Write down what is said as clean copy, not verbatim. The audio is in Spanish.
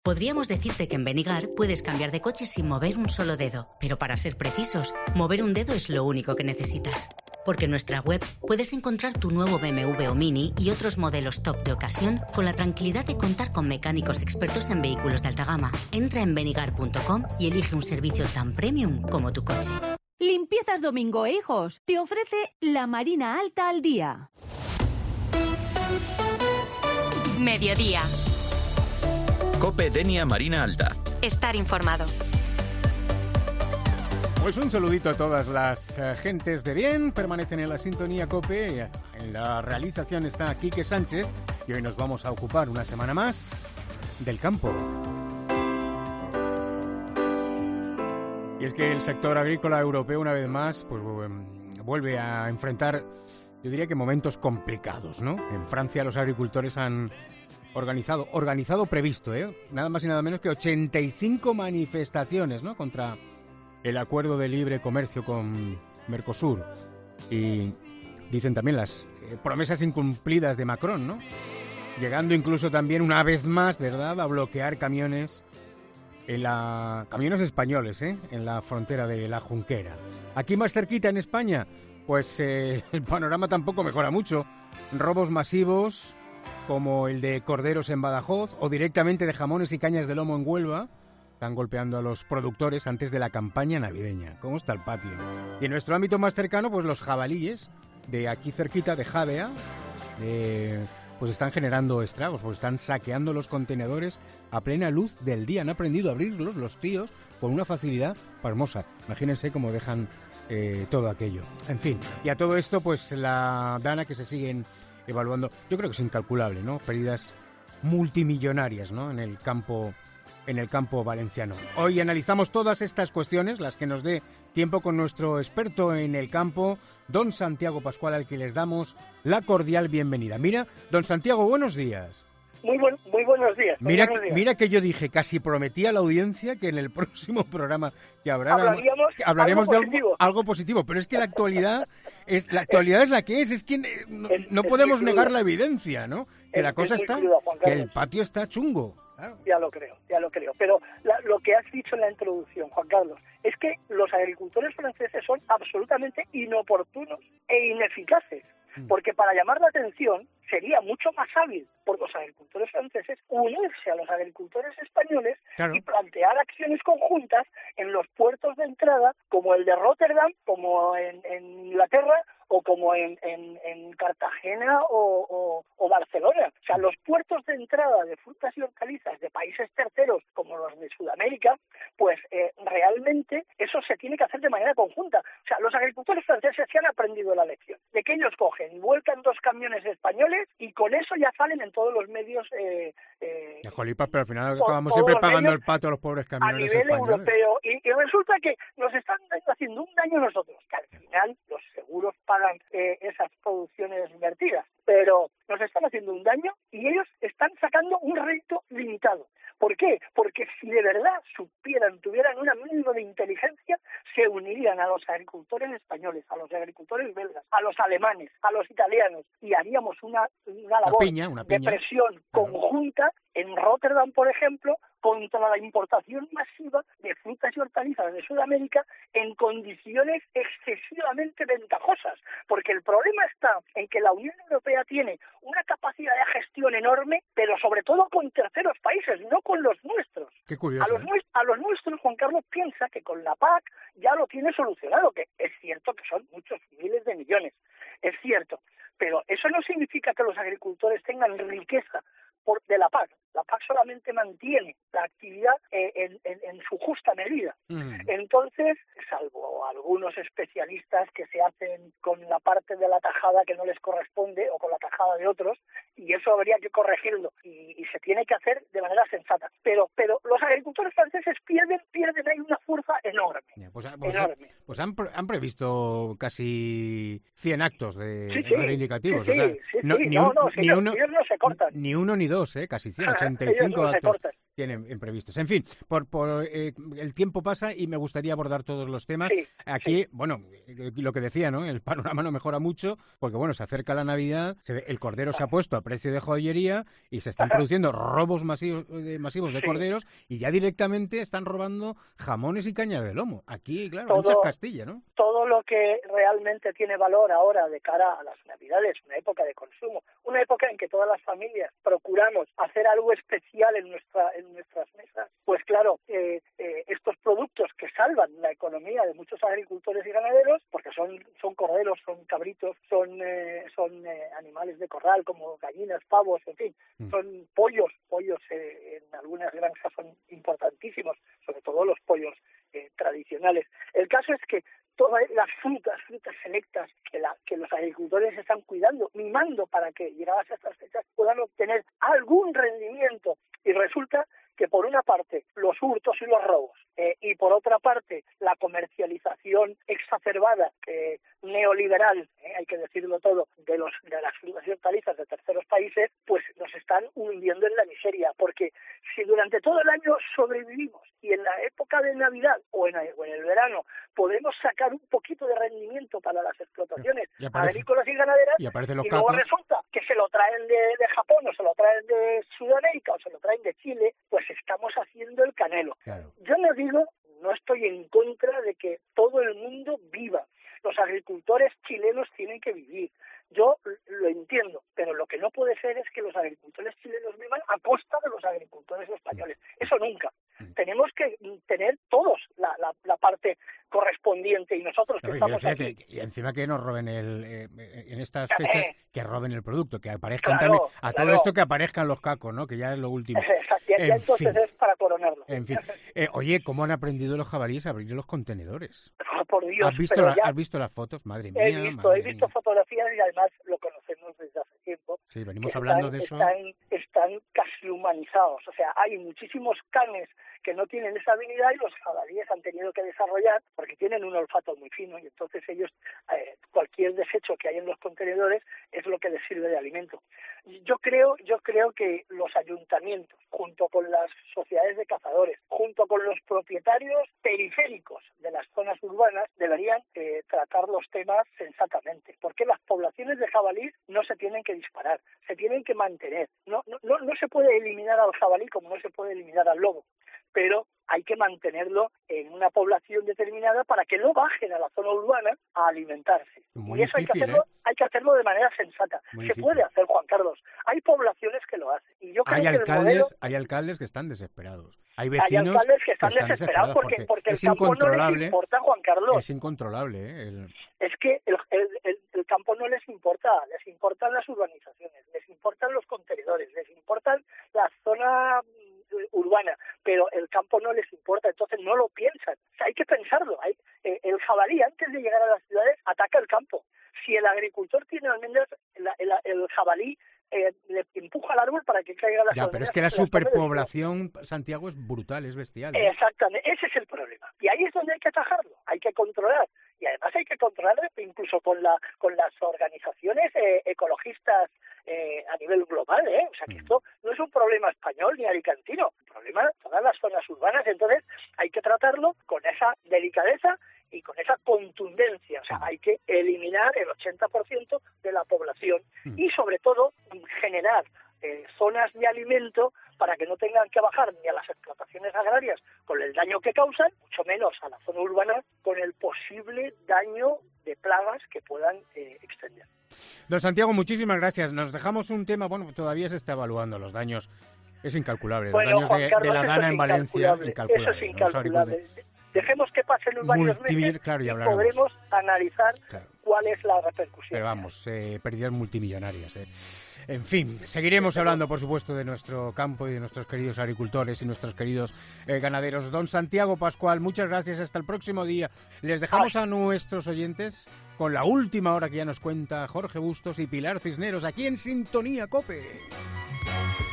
Podríamos decirte que en Benigar puedes cambiar de coche sin mover un solo dedo, pero para ser precisos, mover un dedo es lo único que necesitas. Porque en nuestra web puedes encontrar tu nuevo BMW o Mini y otros modelos top de ocasión con la tranquilidad de contar con mecánicos expertos en vehículos de alta gama. Entra en benigar.com y elige un servicio tan premium como tu coche. Limpiezas Domingo e Hijos te ofrece la Marina Alta al día. Mediodía. COPE Denia Marina Alta. Estar informado. Pues un saludito a todas las gentes de bien. Permanecen en la sintonía COPE. En la realización está Quique Sánchez y hoy nos vamos a ocupar una semana más del campo. Y es que el sector agrícola europeo una vez más pues vuelve a enfrentar, yo diría que momentos complicados, ¿no? En Francia los agricultores han previsto, nada más y nada menos que 85 manifestaciones, ¿no? Contra el acuerdo de libre comercio con Mercosur. Y dicen también las promesas incumplidas de Macron, ¿no? Llegando incluso también una vez más, ¿verdad?, a bloquear camiones españoles, en la frontera de la Junquera. Aquí más cerquita en España, pues el panorama tampoco mejora mucho. Robos masivos como el de corderos en Badajoz o directamente de jamones y cañas de lomo en Huelva. Están golpeando a los productores antes de la campaña navideña. ¿Cómo está el patio? Y en nuestro ámbito más cercano, pues los jabalíes de aquí cerquita, de Javea, pues están generando estragos, pues están saqueando los contenedores a plena luz del día. Han aprendido a abrirlos los tíos con una facilidad pasmosa. Imagínense cómo dejan todo aquello. En fin, y a todo esto, pues la dana que se siguen evaluando, yo creo que es incalculable, ¿no? Pérdidas multimillonarias, ¿no? En el campo valenciano. Hoy analizamos todas estas cuestiones, las que nos dé tiempo, con nuestro experto en el campo, don Santiago Pascual, al que les damos la cordial bienvenida. Mira, don Santiago, buenos días. Muy buenos días. Mira que yo dije, casi prometí a la audiencia que en el próximo programa que hablaremos de algo positivo, pero es que la actualidad es la que es que no podemos negar la evidencia, ¿no? Que la cosa está, que el patio está chungo. Claro. Ya lo creo. Pero lo que has dicho en la introducción, Juan Carlos, es que los agricultores franceses son absolutamente inoportunos e ineficaces. Porque para llamar la atención sería mucho más hábil por los agricultores franceses unirse a los agricultores españoles, claro, y plantear acciones conjuntas en los puertos de entrada, como el de Rotterdam, como en Inglaterra, o como en Cartagena o Barcelona. O sea, los puertos de entrada de frutas y hortalizas de países terceros, como los de Sudamérica, pues realmente eso se tiene que hacer de manera conjunta. O sea, los agricultores franceses se han aprendido la lección de que ellos cogen y vuelcan 2 camiones españoles y con eso ya salen en todos los medios. Jolipas, pero al final acabamos siempre pagando el pato a los pobres camiones a nivel españoles. Europeo. Y resulta que nos están haciendo un daño a nosotros, que al final los seguros pagan esas producciones vertidas, pero nos están haciendo un daño y ellos están sacando un rédito limitado. ¿Por qué? Porque si de verdad tuvieran una mínima de inteligencia, se unirían a los agricultores españoles, a los agricultores belgas, a los alemanes, a los italianos, y haríamos una labor de presión conjunta en Rotterdam, por ejemplo, contra la importación masiva de frutas y hortalizas de Sudamérica en condiciones excesivamente ventajosas. Porque el problema está en que la Unión Europea tiene una capacidad de gestión enorme, pero sobre todo con terceros países, no con los nuestros. Qué curioso. A los nuestros, Juan Carlos piensa que con la PAC ya lo tiene solucionado, que es cierto que son muchos miles de millones, es cierto, pero eso no significa que los agricultores tengan riqueza de la PAC. La PAC solamente mantiene la actividad en su justa medida. Entonces, salvo algunos especialistas que se hacen con la parte de la tajada que no les corresponde o con la tajada de otros, y eso habría que corregirlo y se tiene que hacer de manera sensata. Pero los agricultores franceses pierden ahí una fuerza enorme. Enorme. Pues han previsto casi 100 actos de reivindicativos. Ellos no se cortan. Ni uno ni dos, casi 100, ellos 85 no se actos. cortan. tienen imprevistos. En fin, por el tiempo pasa y me gustaría abordar todos los temas. Sí, aquí, bueno, lo que decía, ¿no? El panorama no mejora mucho porque, bueno, se acerca la Navidad, el cordero se ha puesto a precio de joyería y se están produciendo robos masivos de corderos y ya directamente están robando jamones y cañas de lomo. Aquí, claro, en Castilla, ¿no? Todo lo que realmente tiene valor ahora de cara a las Navidades, una época de consumo, una época en que todas las familias procuramos hacer algo especial en nuestras mesas, pues claro, estos productos que salvan la economía de muchos agricultores y ganaderos, porque son corderos, son cabritos, son animales de corral como gallinas, pavos, en fin, son pollos en algunas granjas son importantísimos, sobre todo los pollos tradicionales. El caso es que todas las frutas selectas que los agricultores están cuidando, mimando para que llegadas a estas fechas puedan obtener algún rendimiento, y resulta que por una parte los hurtos y los robos y por otra parte la comercialización exacerbada neoliberal, hay que decirlo todo, de las frutas y hortalizas de terceros países, pues nos están hundiendo en la miseria, porque si durante todo el año sobrevivimos y en la época de Navidad o en el verano podemos sacar un poquito de rendimiento para las explotaciones agrícolas y ganaderas, y luego resulta que se lo traen de Japón o se lo traen de Sudamérica o se lo traen de Chile, pues estamos haciendo el canelo. Claro. Yo no estoy en contra de que todo el mundo viva. Los agricultores chilenos tienen que vivir. Yo lo entiendo, pero lo que no puede ser es que los agricultores chilenos vivan a costa de los agricultores españoles. Eso nunca. Tenemos que tener todos la parte correspondiente y nosotros que estamos aquí. Y encima que nos roben en estas fechas, que roben el producto, que aparezcan también, todo esto que aparezcan los cacos, ¿no? Que ya es lo último. Entonces es para coronarlo. En fin. Oye, ¿cómo han aprendido los jabalíes a abrir los contenedores? Oh, por Dios. ¿Has visto las fotos? Madre mía. He visto fotografías y además lo conocemos desde hace tiempo. Sí, venimos hablando de eso. Están casi humanizados. O sea, hay muchísimos canes que no tienen esa habilidad y los jabalíes han tenido que desarrollar porque tienen un olfato muy fino y entonces ellos, cualquier desecho que hay en los contenedores es lo que les sirve de alimento. Yo creo que los ayuntamientos, junto con las sociedades de cazadores, junto con los propietarios periféricos de las zonas urbanas, deberían tratar los temas sensatamente, porque las poblaciones de jabalí no se tienen que disparar, se tienen que mantener. No se puede eliminar al jabalí como no se puede eliminar al lobo, pero hay que mantenerlo en una población determinada para que no bajen a la zona urbana a alimentarse. Muy y eso difícil, hay que hacerlo de manera sensata. Muy se difícil. Puede hacer, Juan Carlos. Hay poblaciones que lo hacen. Y yo creo hay alcaldes que están desesperados. Hay vecinos hay alcaldes que están desesperados porque es el campo incontrolable. No les importa, Juan Carlos. Es incontrolable. Es que el campo no les importa las urbanizaciones, les importan los contenedores, les importan la zona urbana, pero el campo no les importa, entonces no lo piensan. O sea, hay que pensarlo. El jabalí, antes de llegar a las ciudades, ataca el campo. Si el agricultor tiene almendras, el jabalí le empuja al árbol para que caiga las almendras. Pero es que la superpoblación, Santiago, es brutal, es bestial. Exactamente, ese es el problema. Y ahí es donde hay que atajarlo, hay que controlar. Y además hay que controlar incluso con las organizaciones ecologistas a nivel global, O sea, que esto no es un problema español ni alicantino, es un problema de todas las zonas urbanas. Entonces hay que tratarlo con esa delicadeza y con esa contundencia. O sea, hay que eliminar el 80% de la población y sobre todo generar zonas de alimento para que no tengan que bajar ni a las explotaciones agrarias con el daño que causan, mucho menos a la zona urbana con el posible daño de plagas que puedan extender. Don Santiago, muchísimas gracias. Nos dejamos un tema, todavía se está evaluando los daños. Es incalculable, los daños de la dana en Valencia, incalculable. Eso es incalculable. Dejemos que pasen varios meses y podremos analizar cuál es la repercusión. Pero vamos, pérdidas multimillonarias. En fin, seguiremos hablando, por supuesto, de nuestro campo y de nuestros queridos agricultores y nuestros queridos ganaderos. Don Santiago Pascual, muchas gracias. Hasta el próximo día. Les dejamos a nuestros oyentes con la última hora que ya nos cuenta Jorge Bustos y Pilar Cisneros, aquí en Sintonía COPE.